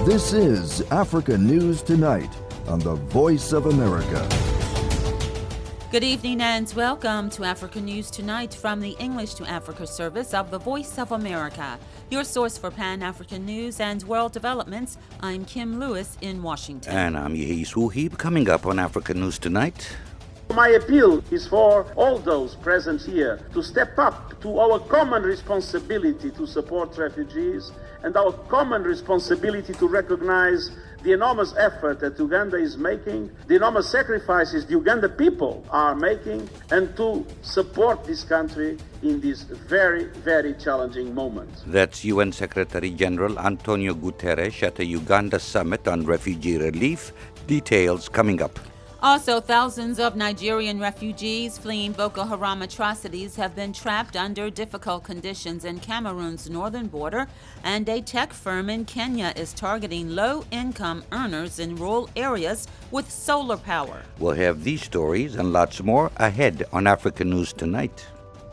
This is Africa News Tonight on the Voice of America. Good evening and welcome to Africa News Tonight from the English to Africa service of the Voice of America. Your source for Pan-African news and world developments. I'm Kim Lewis in Washington. And I'm Yehi Suhib. Coming up on Africa News Tonight. My appeal is for all those present here to step up to our common responsibility to support refugees and our common responsibility to recognize the enormous effort that Uganda is making, the enormous sacrifices the Uganda people are making, and to support this country in this very, very challenging moment. That's UN Secretary General Antonio Guterres at a Uganda summit on refugee relief. Details coming up. Also, thousands of Nigerian refugees fleeing Boko Haram atrocities have been trapped under difficult conditions in Cameroon's northern border, and a tech firm in Kenya is targeting low-income earners in rural areas with solar power. We'll have these stories and lots more ahead on Africa News Tonight.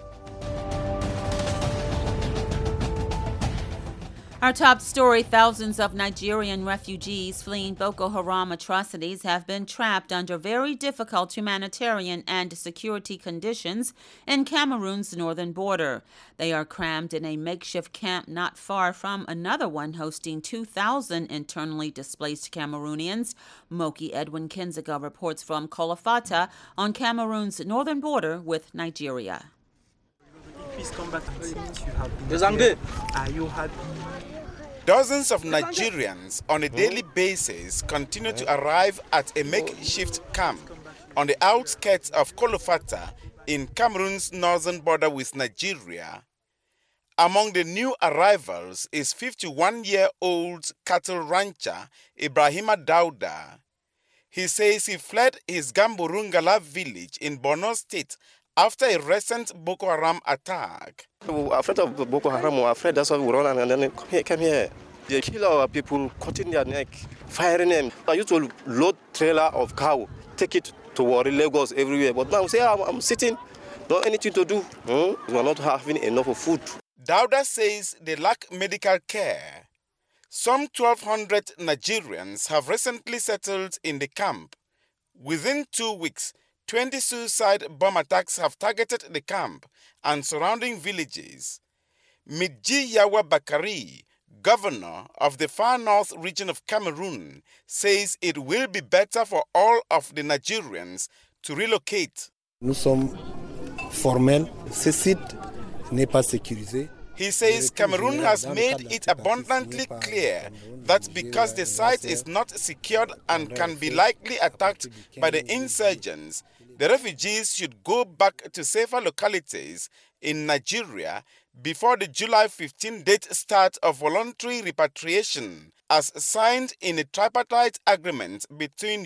Our top story, thousands of Nigerian refugees fleeing Boko Haram atrocities have been trapped under very difficult humanitarian and security conditions in Cameroon's northern border. They are crammed in a makeshift camp not far from another one hosting 2,000 internally displaced Cameroonians. Moki Edwin Kinziga reports from Kolofata on Cameroon's northern border with Nigeria. Dozens of Nigerians on a daily basis continue to arrive at a makeshift camp on the outskirts of Kolofata in Cameroon's northern border with Nigeria. Among the new arrivals is 51-year-old cattle rancher Ibrahima Dauda. He says he fled his Gamburungala village in Borno State after a recent Boko Haram attack. We're afraid of Boko Haram, we're afraid that's why we run and then come here. They kill our people, cutting their neck, firing them. I used to load trailer of cow, take it to Warri, Lagos, everywhere. But now say I'm sitting, not anything to do. We're not having enough of food. Dauda says they lack medical care. Some 1,200 Nigerians have recently settled in the camp. Within 2 weeks, 20 suicide bomb attacks have targeted the camp and surrounding villages. Midji Yawa Bakari, governor of the far north region of Cameroon, says it will be better for all of the Nigerians to relocate. Nous sommes formels, ce site n'est pas sécurisé. He says Cameroon has made it abundantly clear that because the site is not secured and can be likely attacked by the insurgents, the refugees should go back to safer localities in Nigeria before the July 15 date start of voluntary repatriation, as signed in a tripartite agreement between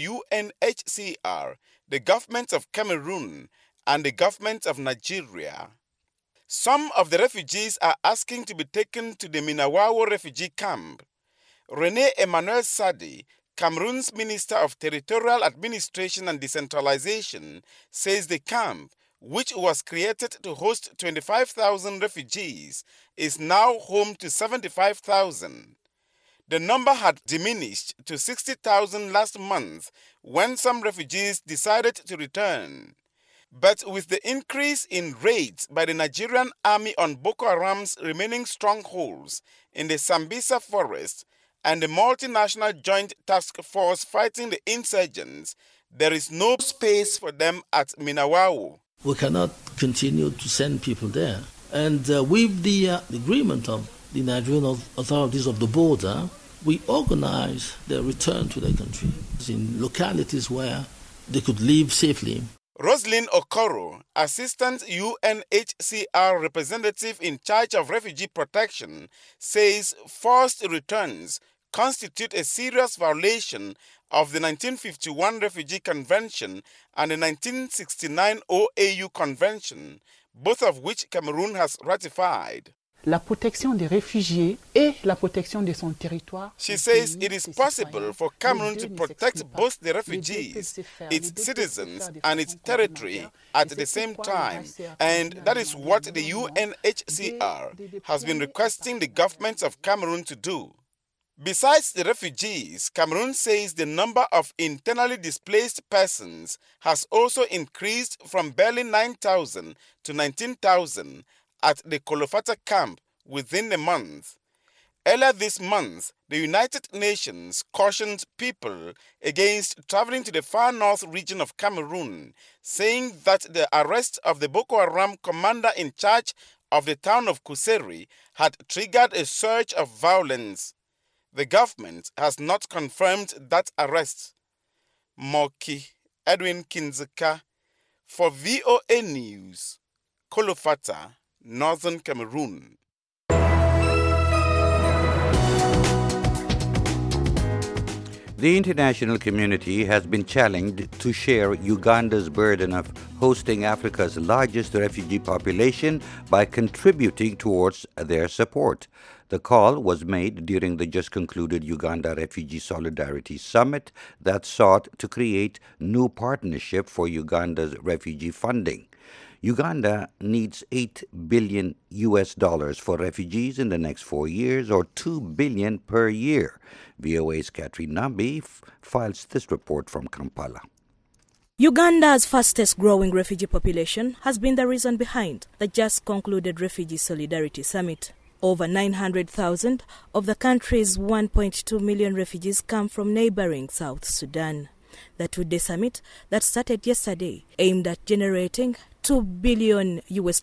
UNHCR, the government of Cameroon, and the government of Nigeria. Some of the refugees are asking to be taken to the Minawawo refugee camp. René Emmanuel Sadi, Cameroon's Minister of Territorial Administration and Decentralization, says the camp, which was created to host 25,000 refugees, is now home to 75,000. The number had diminished to 60,000 last month when some refugees decided to return. But with the increase in raids by the Nigerian army on Boko Haram's remaining strongholds in the Sambisa forest and the multinational joint task force fighting the insurgents, there is no space for them at Minawawo. We cannot continue to send people there. And with the agreement of the Nigerian authorities of the border, we organize their return to their country in localities where they could live safely. Roslyn Okoro, Assistant UNHCR representative in charge of refugee protection, says forced returns constitute a serious violation of the 1951 Refugee Convention and the 1969 OAU Convention, both of which Cameroon has ratified. La protection des réfugiés et la protection de son territoire. She says it is possible for Cameroon to protect both the refugees, its citizens, and its territory at the same time. And that is what the UNHCR has been requesting the governments of Cameroon to do. Besides the refugees, Cameroon says the number of internally displaced persons has also increased from barely 9,000 to 19,000 at the Kolofata camp within a month. Earlier this month, the United Nations cautioned people against traveling to the far north region of Cameroon, saying that the arrest of the Boko Haram commander in charge of the town of Kuseri had triggered a surge of violence. The government has not confirmed that arrest. Moki Edwin Kinzeka for VOA News, Kolofata, Northern Cameroon. The international community has been challenged to share Uganda's burden of hosting Africa's largest refugee population by contributing towards their support. The call was made during the just concluded Uganda Refugee Solidarity Summit that sought to create new partnership for Uganda's refugee funding. Uganda needs $8 billion for refugees in the next 4 years, or $2 billion per year. VOA's Catherine Nambi files this report from Kampala. Uganda's fastest growing refugee population has been the reason behind the just concluded Refugee Solidarity Summit. Over 900,000 of the country's 1.2 million refugees come from neighboring South Sudan. The two-day summit that started yesterday aimed at generating $2 billion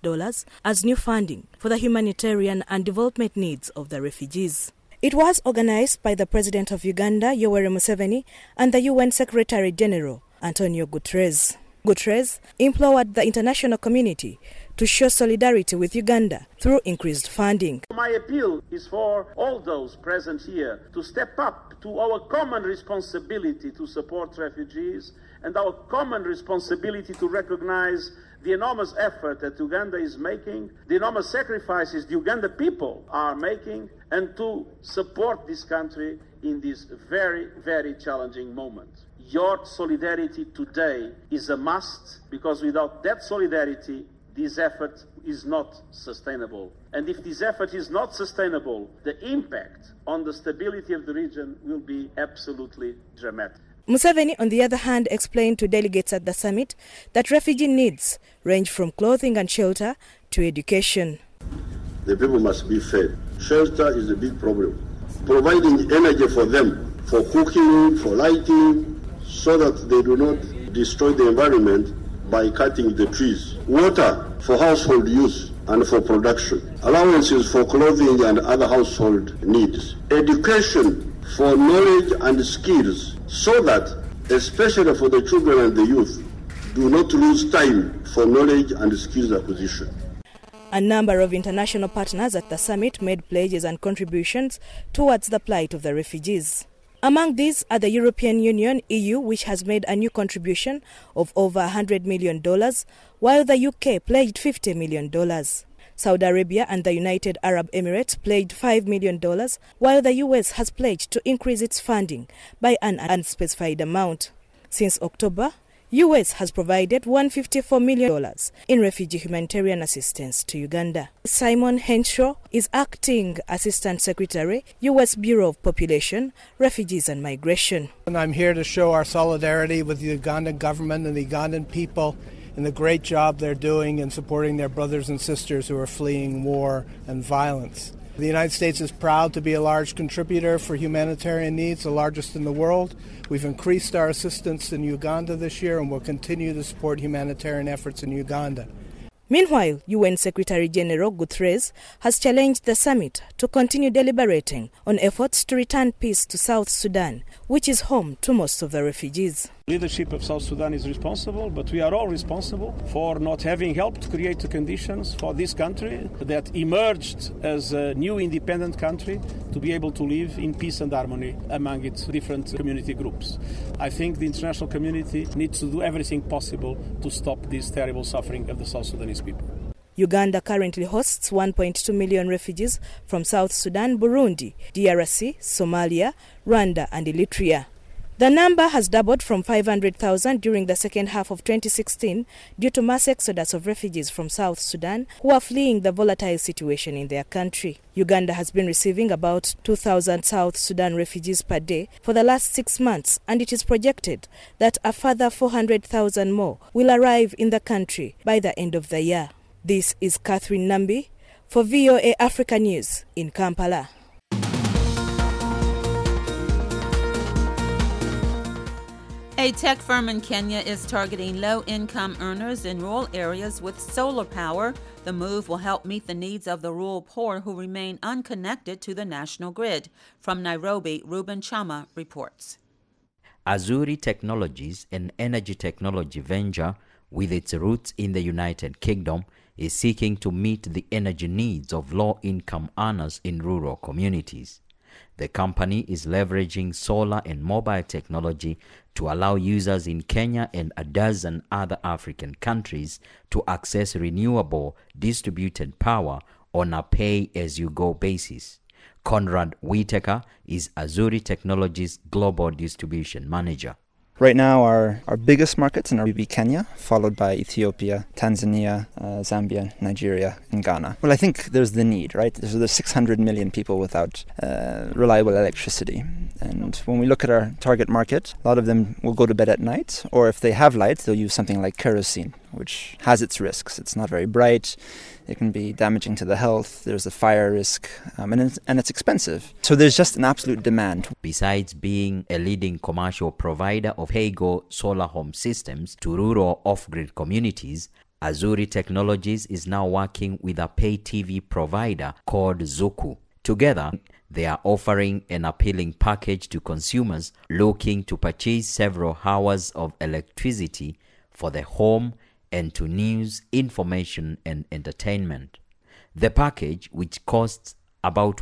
as new funding for the humanitarian and development needs of the refugees. It was organized by the President of Uganda, Yoweri Museveni, and the UN Secretary General, Antonio Guterres. Guterres implored the international community to show solidarity with Uganda through increased funding. My appeal is for all those present here to step up to our common responsibility to support refugees and our common responsibility to recognize the enormous effort that Uganda is making, the enormous sacrifices the Uganda people are making, and to support this country in this very, very challenging moment. Your solidarity today is a must, because without that solidarity, this effort is not sustainable. And if this effort is not sustainable, the impact on the stability of the region will be absolutely dramatic. Museveni, on the other hand, explained to delegates at the summit that refugee needs range from clothing and shelter to education. The people must be fed. Shelter is a big problem. Providing energy for them, for cooking, for lighting, so that they do not destroy the environment by cutting the trees. Water for household use and for production. Allowances for clothing and other household needs. Education for knowledge and skills, so that, especially for the children and the youth, do not lose time for knowledge and skills acquisition. A number of international partners at the summit made pledges and contributions towards the plight of the refugees. Among these are the European Union, EU, which has made a new contribution of over $100 million, while the UK pledged $50 million. Saudi Arabia and the United Arab Emirates pledged $5 million, while the US has pledged to increase its funding by an unspecified amount. Since October, US has provided $154 million in refugee humanitarian assistance to Uganda. Simon Henshaw is Acting Assistant Secretary, US Bureau of Population, Refugees and Migration. And I'm here to show our solidarity with the Ugandan government and the Ugandan people in the great job they're doing in supporting their brothers and sisters who are fleeing war and violence. The United States is proud to be a large contributor for humanitarian needs, the largest in the world. We've increased our assistance in Uganda this year and will continue to support humanitarian efforts in Uganda. Meanwhile, UN Secretary General Guterres has challenged the summit to continue deliberating on efforts to return peace to South Sudan, which is home to most of the refugees. Leadership of South Sudan is responsible, but we are all responsible for not having helped create the conditions for this country that emerged as a new independent country to be able to live in peace and harmony among its different community groups. I think the international community needs to do everything possible to stop this terrible suffering of the South Sudanese people. Uganda currently hosts 1.2 million refugees from South Sudan, Burundi, DRC, Somalia, Rwanda and Eritrea. The number has doubled from 500,000 during the second half of 2016 due to mass exodus of refugees from South Sudan who are fleeing the volatile situation in their country. Uganda has been receiving about 2,000 South Sudan refugees per day for the last 6 months, and it is projected that a further 400,000 more will arrive in the country by the end of the year. This is Catherine Nambi for VOA Africa News in Kampala. A tech firm in Kenya is targeting low-income earners in rural areas with solar power. The move will help meet the needs of the rural poor who remain unconnected to the national grid. From Nairobi, Reuben Chama reports. Azuri Technologies, an energy technology venture with its roots in the United Kingdom, is seeking to meet the energy needs of low-income earners in rural communities. The company is leveraging solar and mobile technology to allow users in Kenya and a dozen other African countries to access renewable distributed power on a pay-as-you-go basis. Conrad Whitaker is Azuri Technologies' Global Distribution Manager. Right now, our biggest markets will be Kenya, followed by Ethiopia, Tanzania, Zambia, Nigeria, and Ghana. Well, I think there's the need, right? There's 600 million people without reliable electricity. And when we look at our target market, a lot of them will go to bed at night, or if they have light, they'll use something like kerosene, which has its risks. It's not very bright. It can be damaging to the health. There's a fire risk, and it's expensive. So there's just an absolute demand. Besides being a leading commercial provider of Heygo solar home systems to rural off-grid communities, Azuri Technologies is now working with a pay TV provider called Zuku. Together, they are offering an appealing package to consumers looking to purchase several hours of electricity for the home and to news, information, and entertainment. The package, which costs about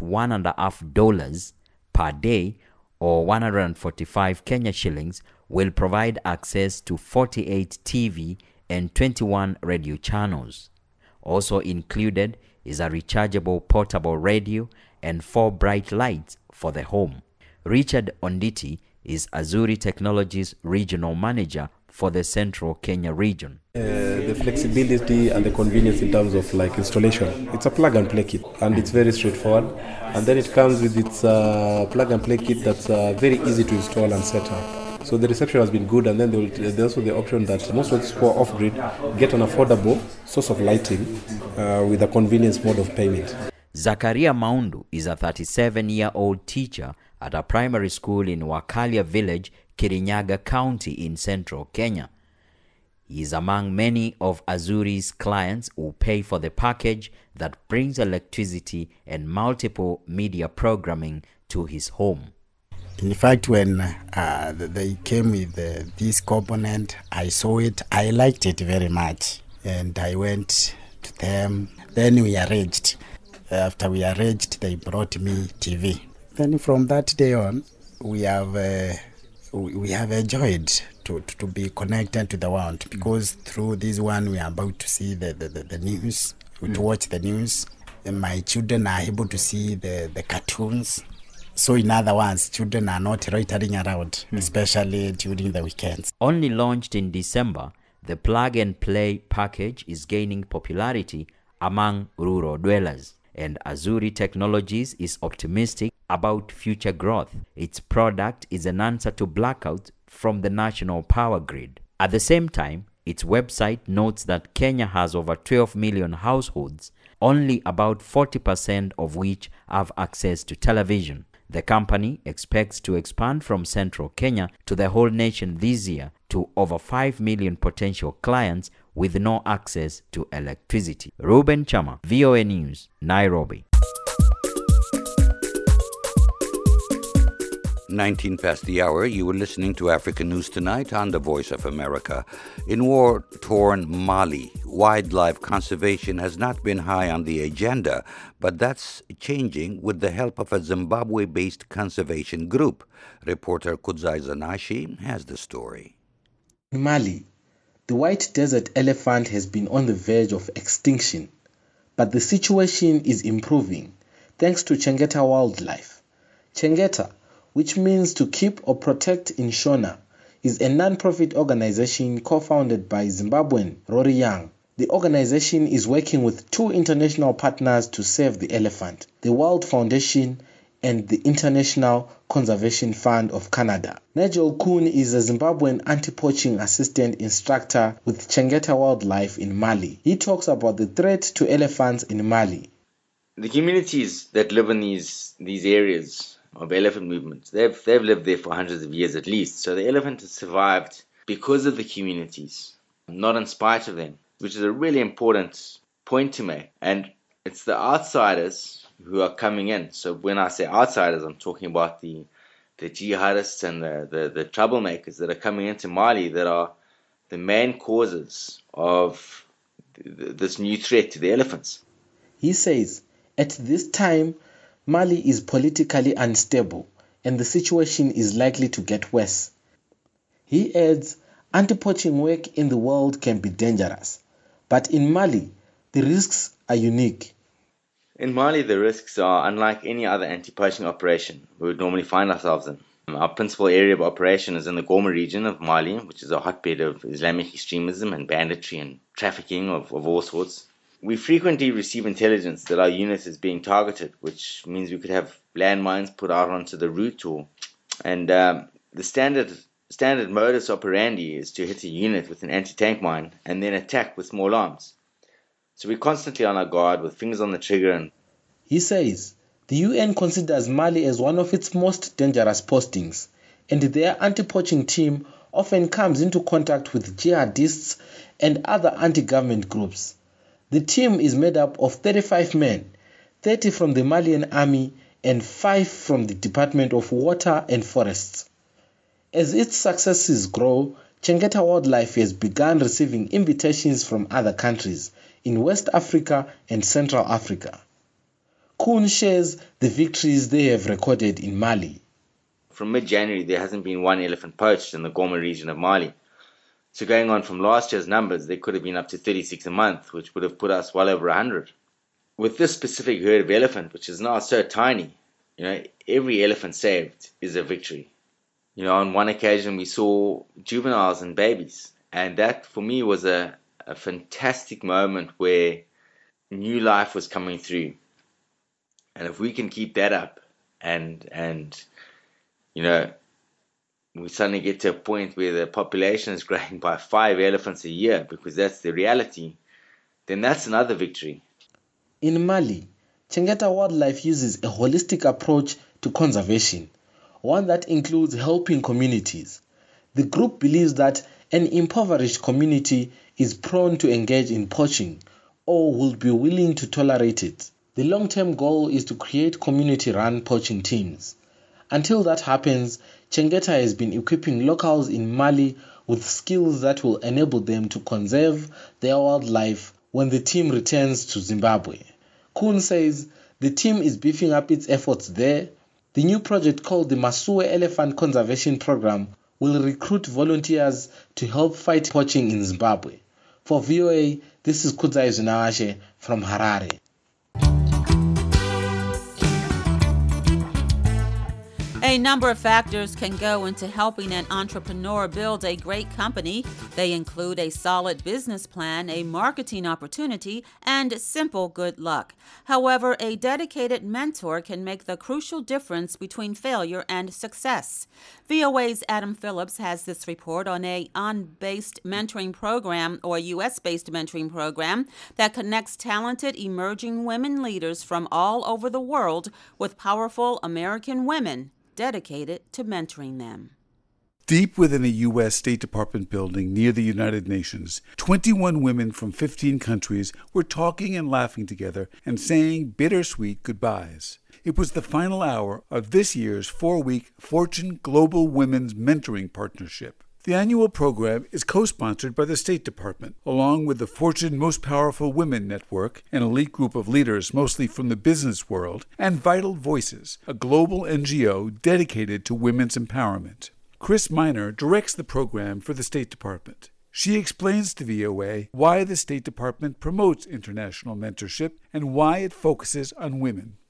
$1.50 per day or 145 Kenya shillings, will provide access to 48 TV and 21 radio channels. Also included is a rechargeable portable radio and 4 bright lights for the home. Richard Onditi is Azuri Technologies Regional Manager for the Central Kenya region. The flexibility and the convenience in terms of like installation. It's a plug and play kit and it's very straightforward. And then it comes with its plug and play kit that's very easy to install and set up. So the reception has been good, and then there's also the option that most of who are off-grid get an affordable source of lighting with a convenience mode of payment. Zakaria Maundu is a 37-year-old teacher at a primary school in Wakalia village, Kirinyaga County in central Kenya. He is among many of Azuri's clients who pay for the package that brings electricity and multiple media programming to his home. In fact, when they came with this component, I saw it, I liked it very much, and I went to them. Then we arranged. After we arranged, they brought me TV. Then from that day on, we have enjoyed to be connected to the world, because through this one we are about to see the news, to watch the news, and my children are able to see the cartoons. So in other words, children are not loitering around, especially during the weekends. Only launched in December, the plug and play package is gaining popularity among rural dwellers, and Azuri Technologies is optimistic about future growth. Its product is an answer to blackouts from the national power grid. At the same time, its website notes that Kenya has over 12 million households, only about 40% of which have access to television. The company expects to expand from central Kenya to the whole nation this year to over 5 million potential clients with no access to electricity. Reuben Chama, VOA News, Nairobi. 19 past the hour, you were listening to African News Tonight on the Voice of America. In war-torn Mali, wildlife conservation has not been high on the agenda, but that's changing with the help of a Zimbabwe-based conservation group. Reporter Kudzai Zanashi has the story. In Mali, the white desert elephant has been on the verge of extinction, but the situation is improving thanks to Chengeta Wildlife. Chengeta, which means to keep or protect in Shona, is a non-profit organization co-founded by Zimbabwean Rory Young. The organization is working with 2 international partners to save the elephant, the World Foundation and the International Conservation Fund of Canada. Nigel Kuhn is a Zimbabwean anti-poaching assistant instructor with Chengeta Wildlife in Mali. He talks about the threat to elephants in Mali. The communities that live in these areas of elephant movements, they've lived there for hundreds of years at least. So the elephant has survived because of the communities, not in spite of them, which is a really important point to make. And it's the outsiders who are coming in. So when I say outsiders, I'm talking about the jihadists and the troublemakers that are coming into Mali that are the main causes of this new threat to the elephants. He says, at this time, Mali is politically unstable and the situation is likely to get worse. He adds, anti-poaching work in the world can be dangerous, but in Mali, the risks are unique. In Mali, the risks are unlike any other anti-poaching operation we would normally find ourselves in. Our principal area of operation is in the Goma region of Mali, which is a hotbed of Islamic extremism and banditry and trafficking of all sorts. We frequently receive intelligence that our unit is being targeted, which means we could have landmines put out onto the route. The standard modus operandi is to hit a unit with an anti-tank mine and then attack with small arms. So we're constantly on our guard with fingers on the trigger. He says the UN considers Mali as one of its most dangerous postings, and their anti-poaching team often comes into contact with jihadists and other anti-government groups. The team is made up of 35 men, 30 from the Malian army and 5 from the Department of Water and Forests. As its successes grow, Chengeta Wildlife has begun receiving invitations from other countries in West Africa and Central Africa. Kuhn shares the victories they have recorded in Mali. From mid-January, there hasn't been one elephant poached in the Goma region of Mali. So going on from last year's numbers, there could have been up to 36 a month, which would have put us well over 100. With this specific herd of elephant, which is now so tiny, every elephant saved is a victory. On one occasion we saw juveniles and babies, and that for me was a fantastic moment where new life was coming through. And if we can keep that up and we suddenly get to a point where the population is growing by 5 elephants a year, because that's the reality, then that's another victory. In Mali, Chengeta Wildlife uses a holistic approach to conservation, one that includes helping communities. The group believes that an impoverished community is prone to engage in poaching or will be willing to tolerate it. The long-term goal is to create community-run poaching teams. Until that happens, Chengeta has been equipping locals in Mali with skills that will enable them to conserve their wildlife when the team returns to Zimbabwe. Kuhn says the team is beefing up its efforts there. The new project called the Masuwe Elephant Conservation Program will recruit volunteers to help fight poaching in Zimbabwe. For VOA, this is Kudzai Zinawashe from Harare. A number of factors can go into helping an entrepreneur build a great company. They include a solid business plan, a marketing opportunity, and simple good luck. However, a dedicated mentor can make the crucial difference between failure and success. VOA's Adam Phillips has this report on a on-based mentoring program, or U.S.-based mentoring program, that connects talented emerging women leaders from all over the world with powerful American women dedicated to mentoring them. Deep within a U.S. State Department building near the United Nations, 21 women from 15 countries were talking and laughing together and saying bittersweet goodbyes. It was the final hour of this year's 4-week Fortune Global Women's Mentoring Partnership. The annual program is co-sponsored by the State Department, along with the Fortune Most Powerful Women Network, an elite group of leaders mostly from the business world, and Vital Voices, a global NGO dedicated to women's empowerment. Chris Miner directs the program for the State Department. She explains to VOA why the State Department promotes international mentorship and why it focuses on women.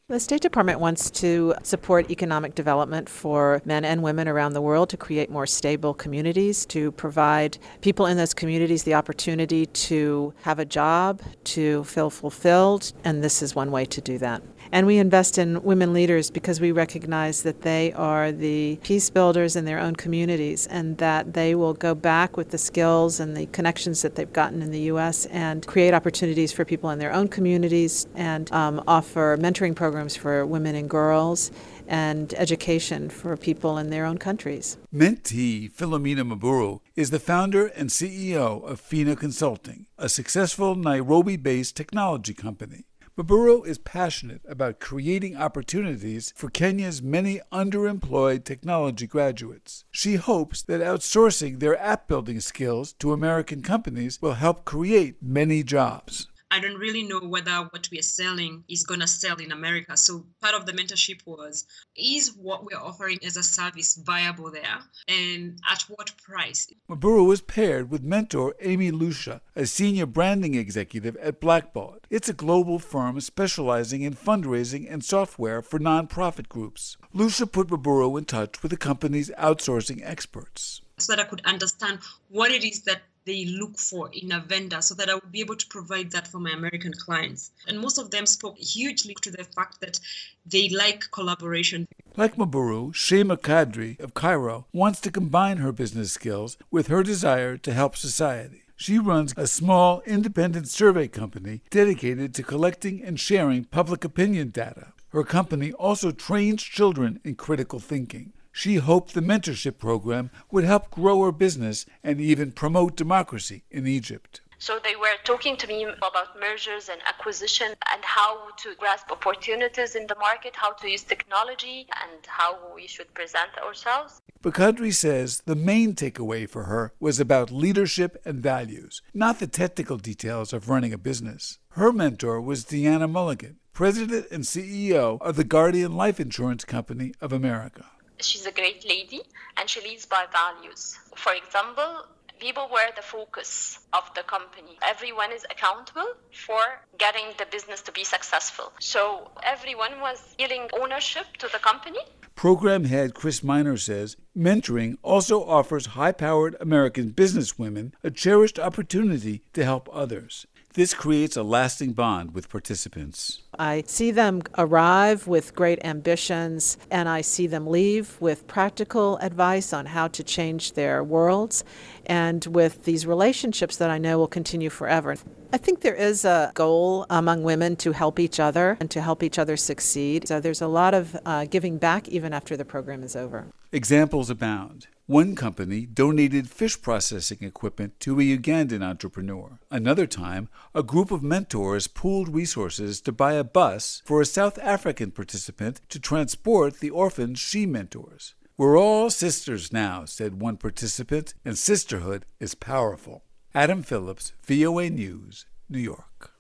The State Department wants to support economic development for men and women around the world, to create more stable communities, to provide people in those communities the opportunity to have a job, to feel fulfilled, and this is one way to do that. And we invest in women leaders because we recognize that they are the peace builders in their own communities, and that they will go back with the skills and the connections that they've gotten in the U.S. and create opportunities for people in their own communities and offer mentoring programs for women and girls and education for people in their own countries. Mentee Philomena Maburu is the founder and CEO of FINA Consulting, a successful Nairobi-based technology company. Maburu is passionate about creating opportunities for Kenya's many underemployed technology graduates. She hopes that outsourcing their app-building skills to American companies will help create many jobs. I don't really know whether what we are selling is going to sell in America. So part of the mentorship was, is what we're offering as a service viable there, and at what price? Maburu was paired with mentor Amy Lucia, a senior branding executive at Blackbaud. It's a global firm specializing in fundraising and software for nonprofit groups. Lucia put Maburu in touch with the company's outsourcing experts, so that I could understand what it is that they look for in a vendor, so that I would be able to provide that for my American clients. And most of them spoke hugely to the fact that they like collaboration. Like Maburu, Shema Kadri of Cairo wants to combine her business skills with her desire to help society. She runs a small independent survey company dedicated to collecting and sharing public opinion data. Her company also trains children in critical thinking. She hoped the mentorship program would help grow her business and even promote democracy in Egypt. So they were talking to me about mergers and acquisition and how to grasp opportunities in the market, how to use technology, and how we should present ourselves. But Kadri says the main takeaway for her was about leadership and values, not the technical details of running a business. Her mentor was Deanna Mulligan, president and CEO of the Guardian Life Insurance Company of America. She's a great lady, and she leads by values. For example, people were the focus of the company. Everyone is accountable for getting the business to be successful. So everyone was feeling ownership to the company. Program head Chris Miner says mentoring also offers high-powered American businesswomen a cherished opportunity to help others. This creates a lasting bond with participants. I see them arrive with great ambitions, and I see them leave with practical advice on how to change their worlds, and with these relationships that I know will continue forever. I think there is a goal among women to help each other and to help each other succeed. So there's a lot of giving back even after the program is over. Examples abound. One company donated fish processing equipment to a Ugandan entrepreneur. Another time, a group of mentors pooled resources to buy a bus for a South African participant to transport the orphans she mentors. "We're all sisters now," said one participant, and sisterhood is powerful. Adam Phillips, VOA News, New York.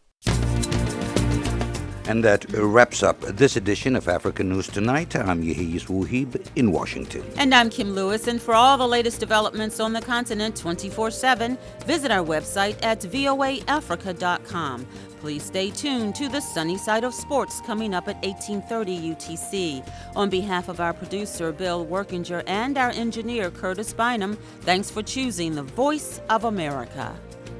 And that wraps up this edition of African News Tonight. I'm Yehiz Wuhib in Washington. And I'm Kim Lewis. And for all the latest developments on the continent 24/7, visit our website at voaafrica.com. Please stay tuned to the Sunny Side of Sports coming up at 18:30 UTC. On behalf of our producer, Bill Workinger, and our engineer, Curtis Bynum, thanks for choosing the Voice of America.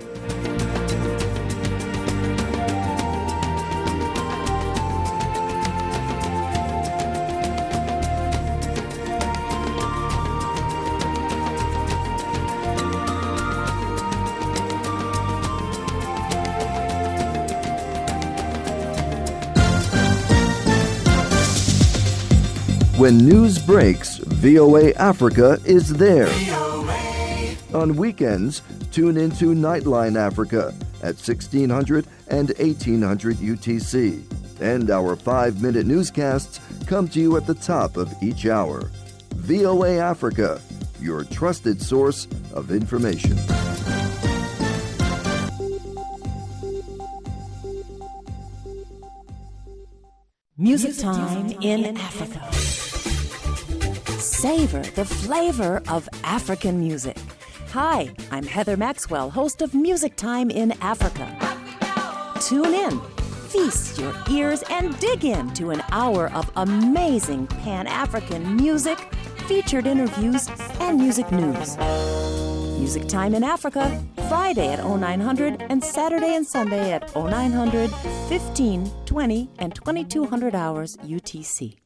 When news breaks, VOA Africa is there. On weekends, tune into Nightline Africa at 1600 and 1800 UTC. And our 5-minute newscasts come to you at the top of each hour. VOA Africa, your trusted source of information. Music Time in Africa. Savor the flavor of African music. Hi, I'm Heather Maxwell, host of Music Time in Africa. Tune in Feast your ears and dig into an hour of amazing Pan-African music, featured interviews, and music news. Music Time in Africa, Friday at 0900 and Saturday and Sunday at 0900, 15, 20, and 2200 hours UTC.